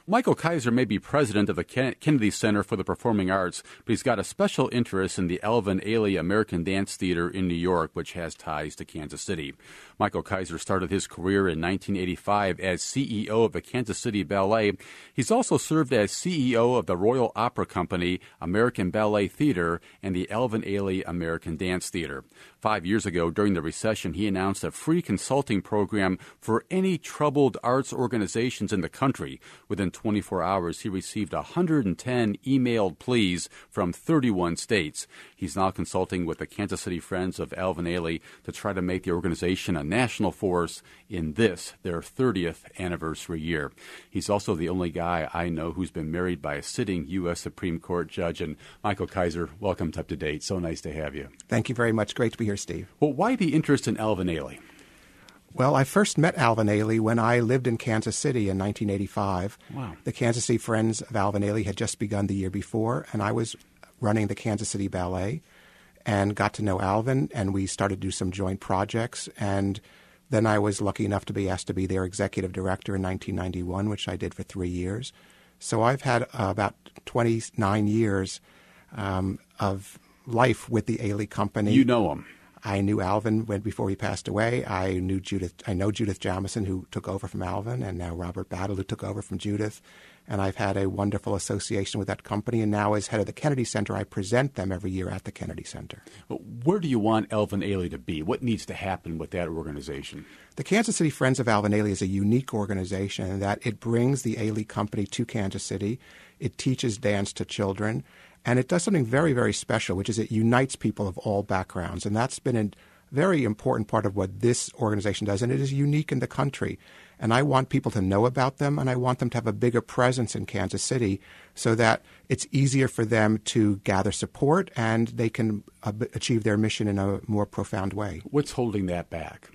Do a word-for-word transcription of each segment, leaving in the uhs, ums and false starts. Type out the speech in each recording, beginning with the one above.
Michael Kaiser may be president of the Kennedy Center for the Performing Arts, but he's got a special interest in the Alvin Ailey American Dance Theater in New York, which has ties to Kansas City. Michael Kaiser started his career in nineteen eighty-five as C E O of the Kansas City Ballet. He's also served as C E O of the Royal Opera Company, American Ballet Theater, and the Alvin Ailey American Dance Theater. Five years ago, during the recession, he announced a free consulting program for any troubled arts organizations in the country. Within twenty-four hours, he received one hundred ten emailed pleas from thirty-one states. He's now consulting with the Kansas City Friends of Alvin Ailey to try to make the organization a national force in this, their thirtieth anniversary year. He's also the only guy I know who's been married by a sitting U S Supreme Court judge. And Michael Kaiser, welcome to Up to Date. So nice to have you. Thank you very much. Great to be here, Steve. Well, why the interest in Alvin Ailey? Well, I first met Alvin Ailey when I lived in Kansas City in nineteen eighty-five. Wow. The Kansas City Friends of Alvin Ailey had just begun the year before, and I was running the Kansas City Ballet and got to know Alvin, and we started to do some joint projects. And then I was lucky enough to be asked to be their executive director in nineteen ninety-one, which I did for three years. So I've had uh, about twenty-nine years um, of life with the Ailey Company. You know him. I knew Alvin when before he passed away. I knew Judith. I know Judith Jamison, who took over from Alvin, and now Robert Battle, who took over from Judith. And I've had a wonderful association with that company. And now, as head of the Kennedy Center, I present them every year at the Kennedy Center. Where do you want Alvin Ailey to be? What needs to happen with that organization? The Kansas City Friends of Alvin Ailey is a unique organization in that it brings the Ailey Company to Kansas City. It teaches dance to children. And it does something very, very special, which is it unites people of all backgrounds. And that's been a very important part of what this organization does. And it is unique in the country. And I want people to know about them, and I want them to have a bigger presence in Kansas City so that it's easier for them to gather support and they can uh, achieve their mission in a more profound way. What's holding that back?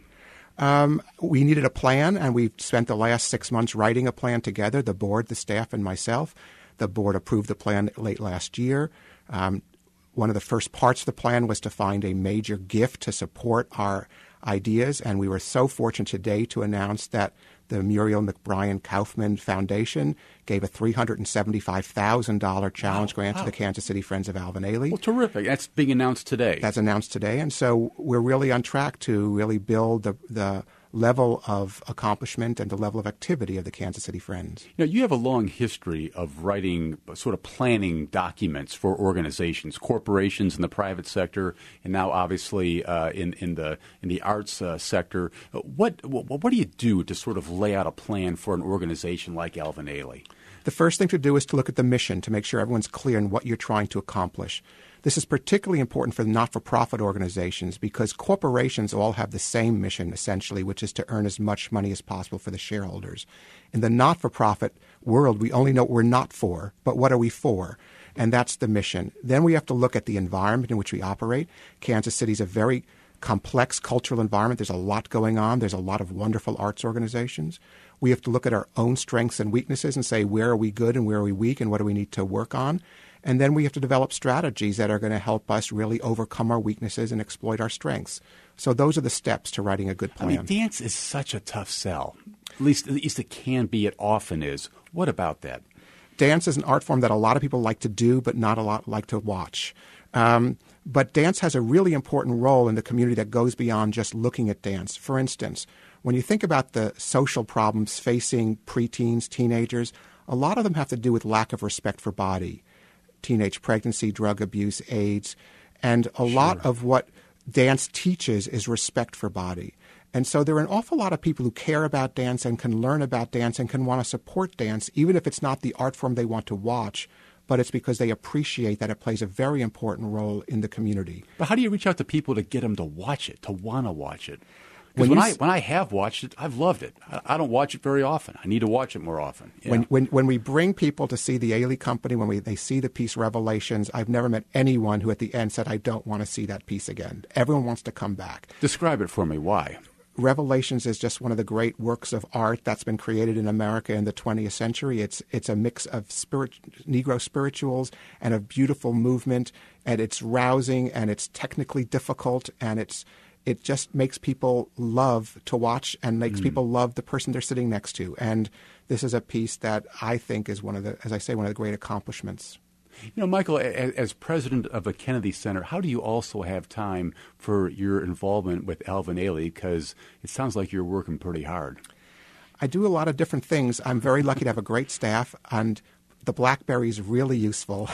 Um, we needed a plan, and we've spent the last six months writing a plan together, the board, the staff, and myself. The board approved the plan late last year. Um, one of the first parts of the plan was to find a major gift to support our ideas, and we were so fortunate today to announce that the Muriel McBrien Kaufman Foundation gave a three hundred seventy-five thousand dollars challenge wow, grant wow. to the Kansas City Friends of Alvin Ailey. Well, terrific. That's being announced today. That's announced today, and so we're really on track to really build the the level of accomplishment and the level of activity of the Kansas City Friends. Now, you have a long history of writing sort of planning documents for organizations, corporations in the private sector, and now obviously uh, in in the in the arts uh, sector. What, what what do you do to sort of lay out a plan for an organization like Alvin Ailey? The first thing to do is to look at the mission to make sure everyone's clear in what you're trying to accomplish. This is particularly important for the not-for-profit organizations because corporations all have the same mission, essentially, which is to earn as much money as possible for the shareholders. In the not-for-profit world, we only know what we're not for, but what are we for? And that's the mission. Then we have to look at the environment in which we operate. Kansas City is a very complex cultural environment. There's a lot going on. There's a lot of wonderful arts organizations. We have to look at our own strengths and weaknesses and say, where are we good and where are we weak and what do we need to work on? And then we have to develop strategies that are going to help us really overcome our weaknesses and exploit our strengths. So those are the steps to writing a good plan. I mean, dance is such a tough sell. At least, at least it can be. It often is. What about that? Dance is an art form that a lot of people like to do, but not a lot like to watch. Um, but dance has a really important role in the community that goes beyond just looking at dance. For instance, when you think about the social problems facing preteens, teenagers, a lot of them have to do with lack of respect for body. Teenage pregnancy, drug abuse, AIDS. And a sure. lot of what dance teaches is respect for body. And so there are an awful lot of people who care about dance and can learn about dance and can want to support dance, even if it's not the art form they want to watch, but it's because they appreciate that it plays a very important role in the community. But how do you reach out to people to get them to watch it, to want to watch it? Because when, when I when I have watched it, I've loved it. I, I don't watch it very often. I need to watch it more often. Yeah. When, when when we bring people to see the Ailey Company, when we they see the piece Revelations, I've never met anyone who at the end said, I don't want to see that piece again. Everyone wants to come back. Describe it for me. Why? Revelations is just one of the great works of art that's been created in America in the twentieth century. It's it's a mix of spirit, Negro spirituals and a beautiful movement, and it's rousing, and it's technically difficult, and it's it just makes people love to watch and makes mm. people love the person they're sitting next to. And this is a piece that I think is one of the, as I say, one of the great accomplishments. You know, Michael, as, as president of the Kennedy Center, how do you also have time for your involvement with Alvin Ailey? Because it sounds like you're working pretty hard. I do a lot of different things. I'm very lucky to have a great staff, and the BlackBerry is really useful.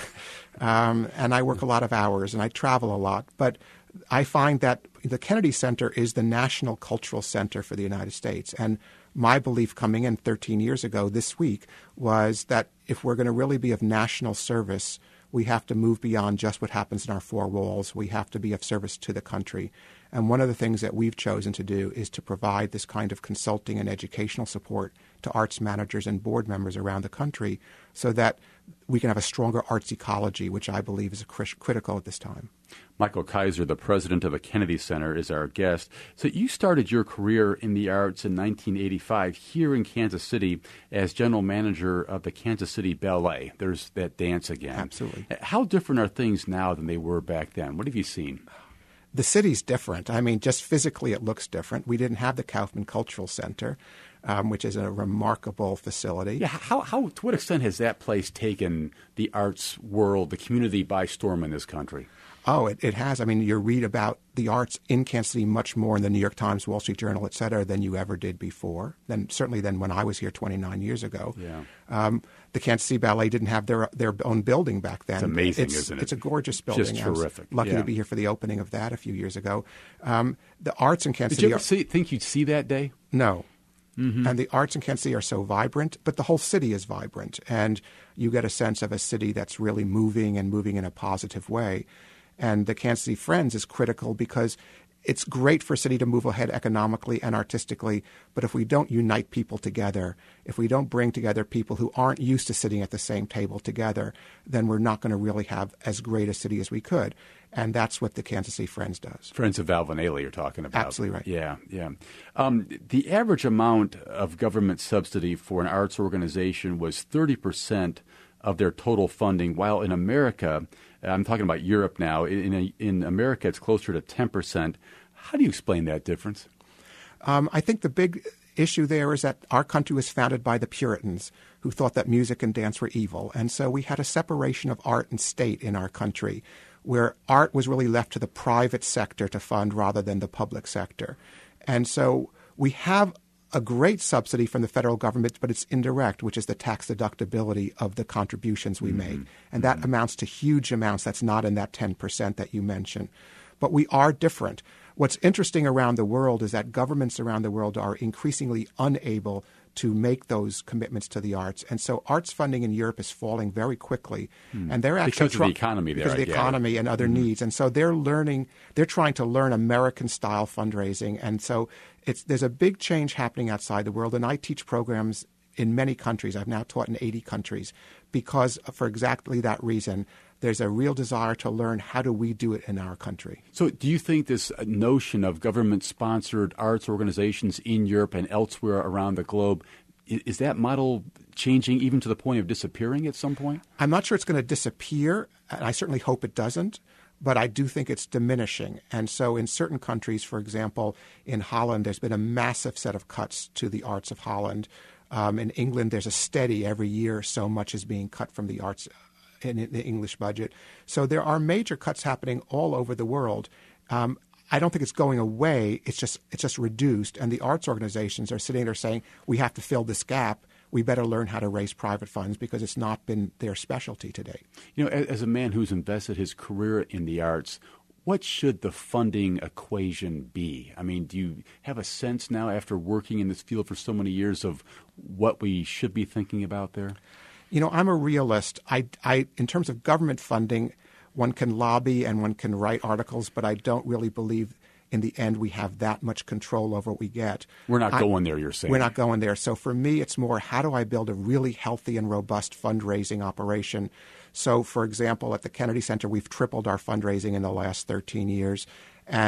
um, and I work a lot of hours, and I travel a lot. But I find that the Kennedy Center is the national cultural center for the United States. And my belief coming in thirteen years ago this week was that if we're going to really be of national service, we have to move beyond just what happens in our four walls. We have to be of service to the country. And one of the things that we've chosen to do is to provide this kind of consulting and educational support to arts managers and board members around the country so that we can have a stronger arts ecology, which I believe is critical at this time. Michael Kaiser, the president of the Kennedy Center, is our guest. So you started your career in the arts in nineteen eighty-five here in Kansas City as general manager of the Kansas City Ballet. There's that dance again. Absolutely. How different are things now than they were back then? What have you seen? The city's different. I mean, just physically it looks different. We didn't have the Kaufman Cultural Center, um, which is a remarkable facility. Yeah, how, how, to what extent has that place taken the arts world, the community by storm in this country? Oh, it, it has. I mean, you read about the arts in Kansas City much more in the New York Times, Wall Street Journal, et cetera, than you ever did before, than certainly than when I was here twenty-nine years ago. Yeah. Um, the Kansas City Ballet didn't have their their own building back then. It's amazing, it's, isn't it? It's a gorgeous building. Just terrific. I was lucky yeah. to be here for the opening of that a few years ago. Um, the arts in Kansas Did City... you ever see, think you'd see that day? No. Mm-hmm. And the arts in Kansas City are so vibrant, but the whole city is vibrant. And you get a sense of a city that's really moving and moving in a positive way. And the Kansas City Friends is critical because it's great for a city to move ahead economically and artistically, but if we don't unite people together, if we don't bring together people who aren't used to sitting at the same table together, then we're not going to really have as great a city as we could. And that's what the Kansas City Friends does. Friends of Alvin Ailey you're talking about. Absolutely right. Yeah, yeah. Um, the average amount of government subsidy for an arts organization was thirty percent of their total funding, while in America, I'm talking about Europe now, in in, in America it's closer to ten percent. How do you explain that difference? Um, I think the big issue there is that our country was founded by the Puritans, who thought that music and dance were evil. And so we had a separation of art and state in our country, where art was really left to the private sector to fund rather than the public sector. And so we have a great subsidy from the federal government, but it's indirect, which is the tax deductibility of the contributions we mm-hmm. make. And that mm-hmm. amounts to huge amounts. That's not in that ten percent that you mentioned. But we are different. What's interesting around the world is that governments around the world are increasingly unable to make those commitments to the arts. And so arts funding in Europe is falling very quickly. Hmm. And they're actually because of the economy there. Because of the economy and other mm-hmm. needs. And so they're learning, they're trying to learn American-style fundraising. And so it's there's a big change happening outside the world. And I teach programs in many countries. I've now taught in eighty countries because for exactly that reason, there's a real desire to learn how do we do it in our country. So do you think this notion of government-sponsored arts organizations in Europe and elsewhere around the globe, is that model changing even to the point of disappearing at some point? I'm not sure it's going to disappear, and I certainly hope it doesn't. But I do think it's diminishing. And so in certain countries, for example, in Holland, there's been a massive set of cuts to the arts of Holland. Um, in England, there's a steady every year so much is being cut from the arts in, in the English budget. So there are major cuts happening all over the world. Um, I don't think it's going away. It's just it's just reduced. And the arts organizations are sitting there saying, we have to fill this gap. We better learn how to raise private funds because it's not been their specialty to date. You know, as a man who's invested his career in the arts, what should the funding equation be? I mean, do you have a sense now after working in this field for so many years of what we should be thinking about there? You know, I'm a realist. I, I, in terms of government funding, one can lobby and one can write articles, but I don't really believe in the end we have that much control over what we get. We're not I, going there, you're saying. We're not going there. So for me, it's more how do I build a really healthy and robust fundraising operation? So, for example, at the Kennedy Center, we've tripled our fundraising in the last thirteen years. And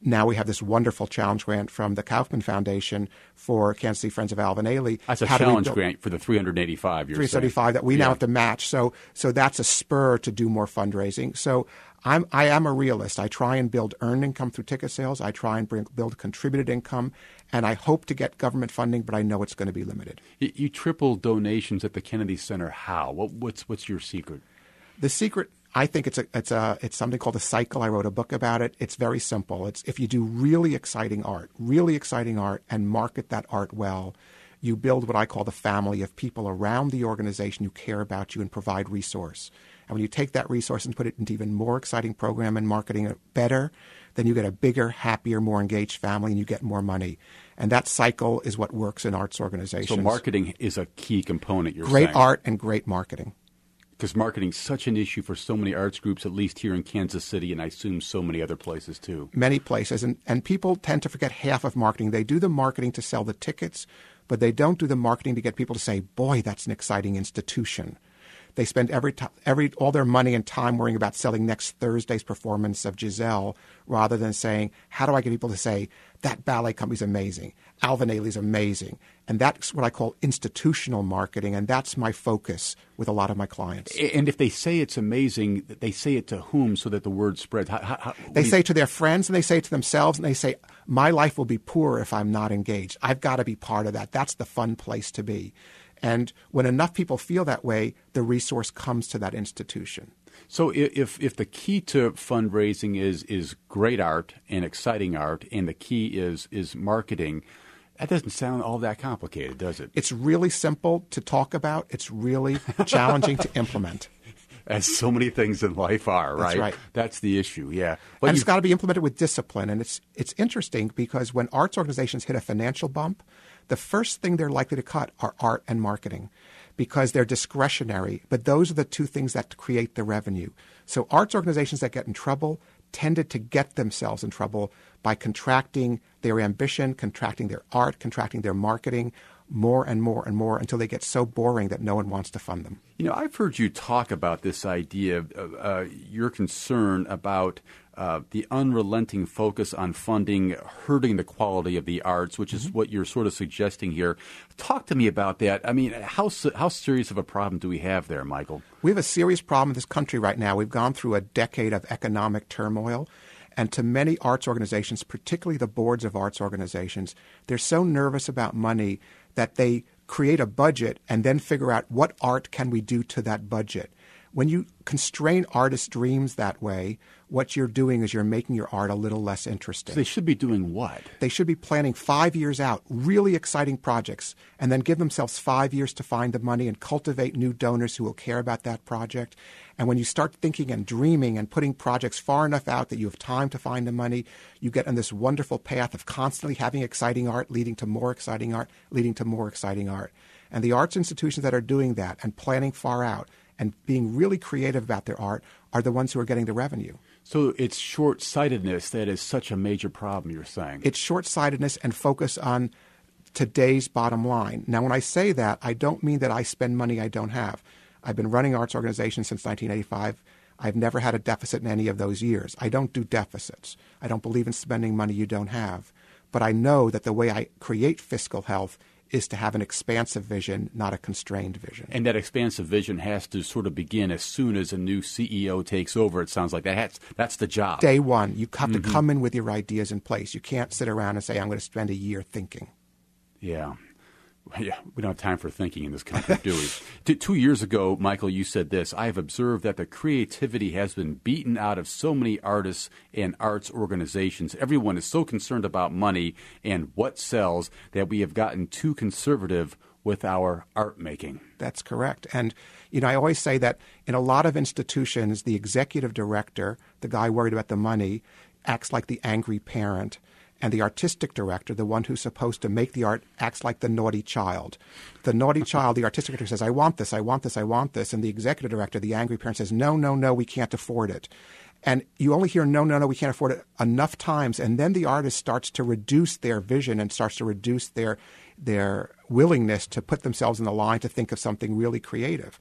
now we have this wonderful challenge grant from the Kaufman Foundation for Kansas City Friends of Alvin Ailey. That's a challenge grant for the three hundred eighty-five. You're three hundred seventy-five saying. That we yeah. now have to match. So, so that's a spur to do more fundraising. So, I'm I am a realist. I try and build earned income through ticket sales. I try and bring, build contributed income, and I hope to get government funding, but I know it's going to be limited. You, you triple donations at the Kennedy Center. How? What, what's what's your secret? The secret, I think it's a it's a it's something called a cycle. I wrote a book about it. It's very simple. It's if you do really exciting art, really exciting art, and market that art well, you build what I call the family of people around the organization who care about you and provide resource. And when you take that resource and put it into even more exciting program and marketing it better, then you get a bigger, happier, more engaged family, and you get more money. And that cycle is what works in arts organizations. So marketing is a key component, you're great saying. Great art and great marketing. Because marketing is such an issue for so many arts groups, at least here in Kansas City, and I assume so many other places too. Many places. And, and people tend to forget half of marketing. They do the marketing to sell the tickets, but they don't do the marketing to get people to say, boy, that's an exciting institution. They spend every t- every all their money and time worrying about selling next Thursday's performance of Giselle rather than saying, how do I get people to say, that ballet company's amazing, Alvin Ailey's amazing. And that's what I call institutional marketing, and that's my focus with a lot of my clients. And if they say it's amazing, they say it to whom so that the word spreads? How, how, they say it to their friends, and they say it to themselves, and they say, my life will be poor if I'm not engaged. I've got to be part of that. That's the fun place to be. And when enough people feel that way, the resource comes to that institution. So if if the key to fundraising is is great art and exciting art, and the key is is marketing, that doesn't sound all that complicated, does it? It's really simple to talk about. It's really challenging to implement. As so many things in life are, right? That's right. That's the issue, yeah. But and it's got to be implemented with discipline. And it's it's interesting because when arts organizations hit a financial bump, the first thing they're likely to cut are art and marketing because they're discretionary. But those are the two things that create the revenue. So arts organizations that get in trouble tended to get themselves in trouble by contracting their ambition, contracting their art, contracting their marketing more and more and more until they get so boring that no one wants to fund them. You know, I've heard you talk about this idea of uh, your concern about uh, the unrelenting focus on funding hurting the quality of the arts, which is mm-hmm. what you're sort of suggesting here. Talk to me about that. I mean, how how serious of a problem do we have there, Michael? We have a serious problem in this country right now. We've gone through a decade of economic turmoil. And to many arts organizations, particularly the boards of arts organizations, they're so nervous about money that they create a budget and then figure out what art can we do to that budget. When you constrain artists' dreams that way, what you're doing is you're making your art a little less interesting. So they should be doing what? They should be planning five years out, really exciting projects, and then give themselves five years to find the money and cultivate new donors who will care about that project. And when you start thinking and dreaming and putting projects far enough out that you have time to find the money, you get on this wonderful path of constantly having exciting art, leading to more exciting art, leading to more exciting art. And the arts institutions that are doing that and planning far out and being really creative about their art are the ones who are getting the revenue. So it's short-sightedness that is such a major problem, you're saying. It's short-sightedness and focus on today's bottom line. Now, when I say that, I don't mean that I spend money I don't have. I've been running arts organizations since nineteen eighty-five. I've never had a deficit in any of those years. I don't do deficits. I don't believe in spending money you don't have. But I know that the way I create fiscal health is to have an expansive vision, not a constrained vision. And that expansive vision has to sort of begin as soon as a new C E O takes over. It sounds like that has, that's the job. Day one. You have mm-hmm. to come in with your ideas in place. You can't sit around and say, I'm going to spend a year thinking. Yeah. Yeah, we don't have time for thinking in this country, do we? T- two years ago, Michael, you said this: I have observed that the creativity has been beaten out of so many artists and arts organizations. Everyone is so concerned about money and what sells that we have gotten too conservative with our art making. That's correct. And, you know, I always say that in a lot of institutions, the executive director, the guy worried about the money, acts like the angry parent. And the artistic director, the one who's supposed to make the art, acts like the naughty child. The naughty child, the artistic director says, I want this, I want this, I want this. And the executive director, the angry parent, says, no, no, no, we can't afford it. And you only hear, no, no, no, we can't afford it enough times. And then the artist starts to reduce their vision and starts to reduce their, their willingness to put themselves in the line to think of something really creative.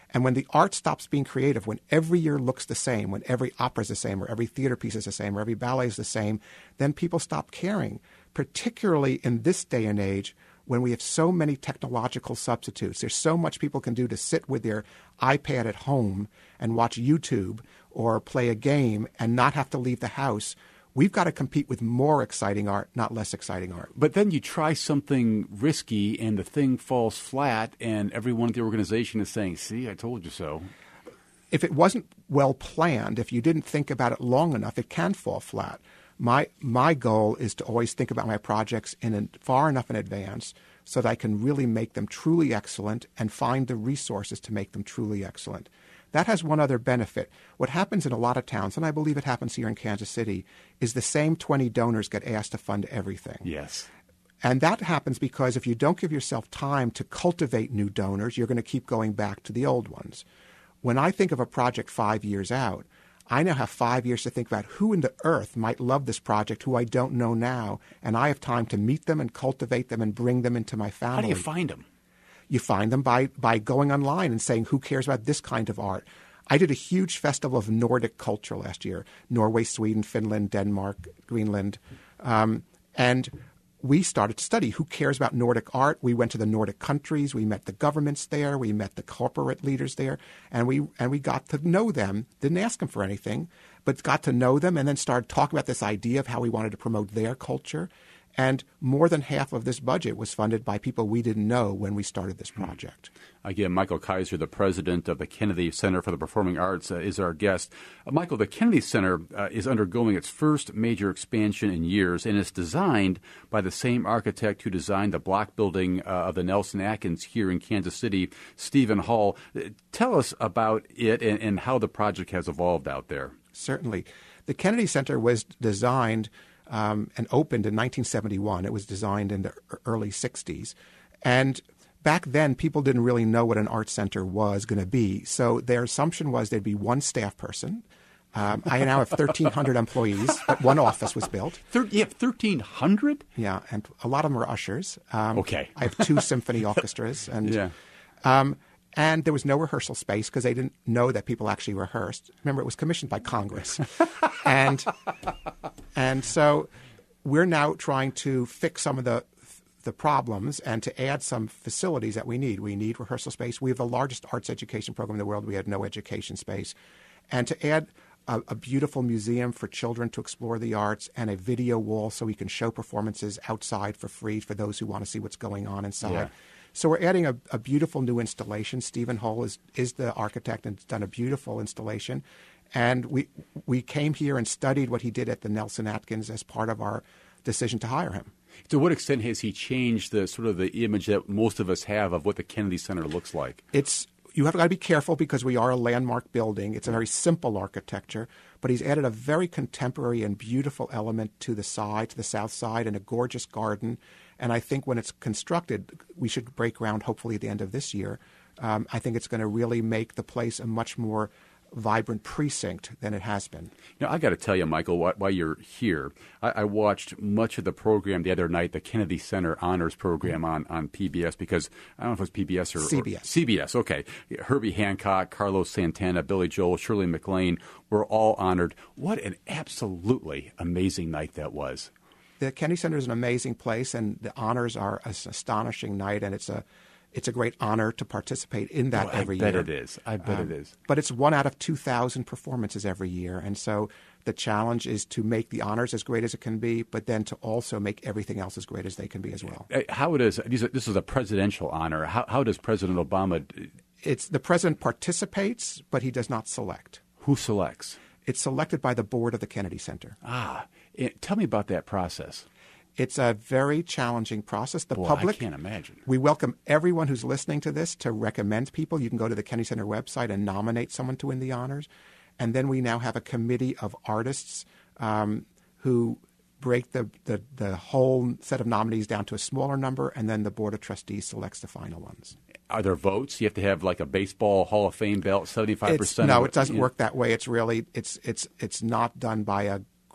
And when the art stops being creative, when every year looks the same, when every opera is the same, or every theater piece is the same, or every ballet is the same, then people stop caring, particularly in this day and age when we have so many technological substitutes. There's so much people can do to sit with their iPad at home and watch YouTube or play a game and not have to leave the house. We've got to compete with more exciting art, not less exciting art. But then you try something risky and the thing falls flat and everyone at the organization is saying, see, I told you so. If it wasn't well planned, if you didn't think about it long enough, it can fall flat. My my goal is to always think about my projects in a, far enough in advance so that I can really make them truly excellent and find the resources to make them truly excellent. That has one other benefit. What happens in a lot of towns, and I believe it happens here in Kansas City, is the same twenty donors get asked to fund everything. Yes. And that happens because if you don't give yourself time to cultivate new donors, you're going to keep going back to the old ones. When I think of a project five years out, I now have five years to think about who in the earth might love this project who I don't know now, and I have time to meet them and cultivate them and bring them into my family. How do you find them? You find them by, by going online and saying, who cares about this kind of art? I did a huge festival of Nordic culture last year, Norway, Sweden, Finland, Denmark, Greenland. Um, and we started to study who cares about Nordic art. We went to the Nordic countries. We met the governments there. We met the corporate leaders there. And we and we got to know them. Didn't ask them for anything, but got to know them and then started talking about this idea of how we wanted to promote their culture. And more than half of this budget was funded by people we didn't know when we started this project. Again, Michael Kaiser, the president of the Kennedy Center for the Performing Arts, uh, is our guest. Uh, Michael, the Kennedy Center uh, is undergoing its first major expansion in years, and it's designed by the same architect who designed the block building uh, of the Nelson Atkins here in Kansas City, Stephen Hall. Uh, tell us about it and, and how the project has evolved out there. Certainly. The Kennedy Center was designed Um, and opened in nineteen seventy-one. It was designed in the early sixties. And back then, people didn't really know what an art center was going to be. So their assumption was there'd be one staff person. Um, I now have thirteen hundred employees, but one office was built. Thir- you have thirteen hundred? Yeah, and a lot of them are ushers. Um, okay. I have two symphony orchestras. And, yeah. Um, and there was no rehearsal space because they didn't know that people actually rehearsed. Remember, it was commissioned by Congress. and and so we're now trying to fix some of the the problems and to add some facilities that we need. We need rehearsal space. We have the largest arts education program in the world. We had no education space. And to add a, a beautiful museum for children to explore the arts and a video wall so we can show performances outside for free for those who want to see what's going on inside. Yeah. So we're adding a, a beautiful new installation. Stephen Hall is, is the architect and has done a beautiful installation. And we we came here and studied what he did at the Nelson Atkins as part of our decision to hire him. To what extent has he changed the sort of the image that most of us have of what the Kennedy Center looks like? It's you have got to be careful because we are a landmark building. It's a very simple architecture, but he's added a very contemporary and beautiful element to the side, to the south side, and a gorgeous garden. And I think when it's constructed, we should break ground hopefully at the end of this year. Um, I think it's going to really make the place a much more vibrant precinct than it has been. You know, I got to tell you, Michael, while you're here, I, I watched much of the program the other night, the Kennedy Center Honors Program on, on P B S, because I don't know if it was P B S or C B S. Or C B S, okay. Herbie Hancock, Carlos Santana, Billy Joel, Shirley MacLaine were all honored. What an absolutely amazing night that was. The Kennedy Center is an amazing place, and the honors are an astonishing night, and it's a It's a great honor to participate in that oh, every year. I bet year. it is. I bet um, it is. But it's one out of two thousand performances every year. And so the challenge is to make the honors as great as it can be, but then to also make everything else as great as they can be as well. How it is, this is a presidential honor. How, how does President Obama? It's the president participates, but he does not select. Who selects? It's selected by the board of the Kennedy Center. Ah, tell me about that process. It's a very challenging process. The Boy, public, I can't imagine. We welcome everyone who's listening to this to recommend people. You can go to the Kennedy Center website and nominate someone to win the honors. And then we now have a committee of artists um, who break the, the, the whole set of nominees down to a smaller number, and then the Board of Trustees selects the final ones. Are there votes? You have to have like a baseball Hall of Fame belt, seventy-five percent? No, it doesn't work that way. It's really it's it's it's not done by a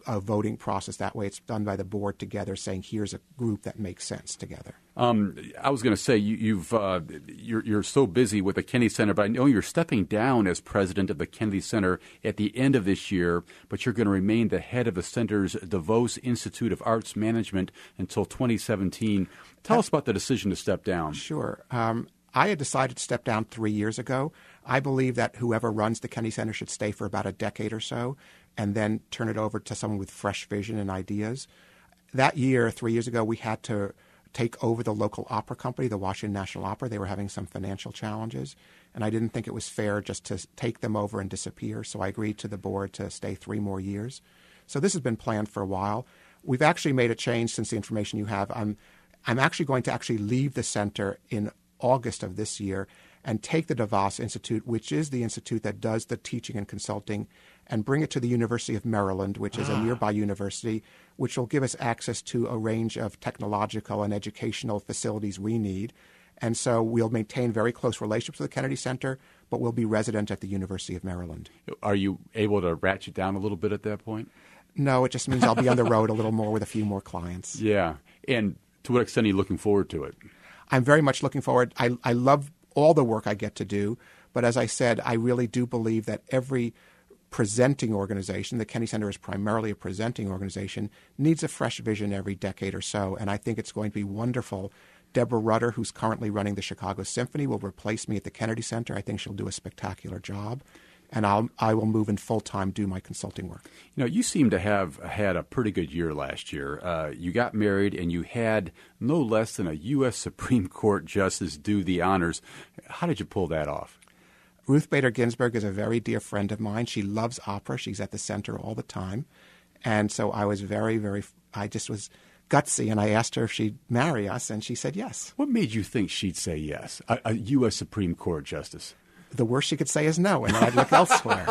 a voting process that way. It's done by the board together, saying here's a group that makes sense together. Um, I was going to say you, you've uh, you're, you're so busy with the Kennedy Center, but I know you're stepping down as president of the Kennedy Center at the end of this year. But you're going to remain the head of the center's DeVos Institute of Arts Management until twenty seventeen. Tell uh, us about the decision to step down. Sure. Um, I had decided to step down three years ago. I believe that whoever runs the Kennedy Center should stay for about a decade or so, and then turn it over to someone with fresh vision and ideas. That year, three years ago, we had to take over the local opera company, the Washington National Opera. They were having some financial challenges, and I didn't think it was fair just to take them over and disappear, so I agreed to the board to stay three more years. So this has been planned for a while. We've actually made a change since the information you have. I'm, I'm actually going to actually leave the center in August of this year and take the DeVos Institute, which is the institute that does the teaching and consulting, and bring it to the University of Maryland, which is ah. a nearby university, which will give us access to a range of technological and educational facilities we need. And so we'll maintain very close relationships with the Kennedy Center, but we'll be resident at the University of Maryland. Are you able to ratchet down a little bit at that point? No, it just means I'll be on the road a little more with a few more clients. Yeah. And to what extent are you looking forward to it? I'm very much looking forward. I, I love all the work I get to do. But as I said, I really do believe that every presenting organization, the Kennedy Center is primarily a presenting organization, needs a fresh vision every decade or so. And I think it's going to be wonderful. Deborah Rutter, who's currently running the Chicago Symphony, will replace me at the Kennedy Center. I think she'll do a spectacular job. And I'll, I will move in full-time, do my consulting work. You know, you seem to have had a pretty good year last year. Uh, you got married, and you had no less than a U S Supreme Court justice do the honors. How did you pull that off? Ruth Bader Ginsburg is a very dear friend of mine. She loves opera. She's at the center all the time. And so I was very, very – I just was gutsy, and I asked her if she'd marry us, and she said yes. What made you think she'd say yes, a, a U S Supreme Court justice? The worst she could say is no, and then I'd look elsewhere.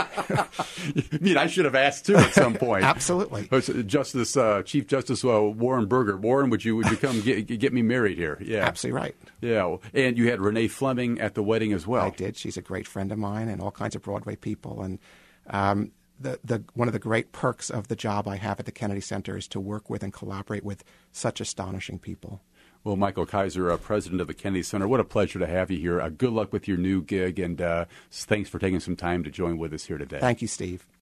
I mean, I should have asked too at some point. Absolutely. Justice, uh, Chief Justice uh, Warren Burger. Warren, would you would you come get, get me married here? Yeah, absolutely right. Yeah, and you had Renee Fleming at the wedding as well. I did. She's a great friend of mine, and all kinds of Broadway people. And um, the the one of the great perks of the job I have at the Kennedy Center is to work with and collaborate with such astonishing people. Well, Michael Kaiser, uh, president of the Kennedy Center, what a pleasure to have you here. Uh, good luck with your new gig, and uh, thanks for taking some time to join with us here today. Thank you, Steve.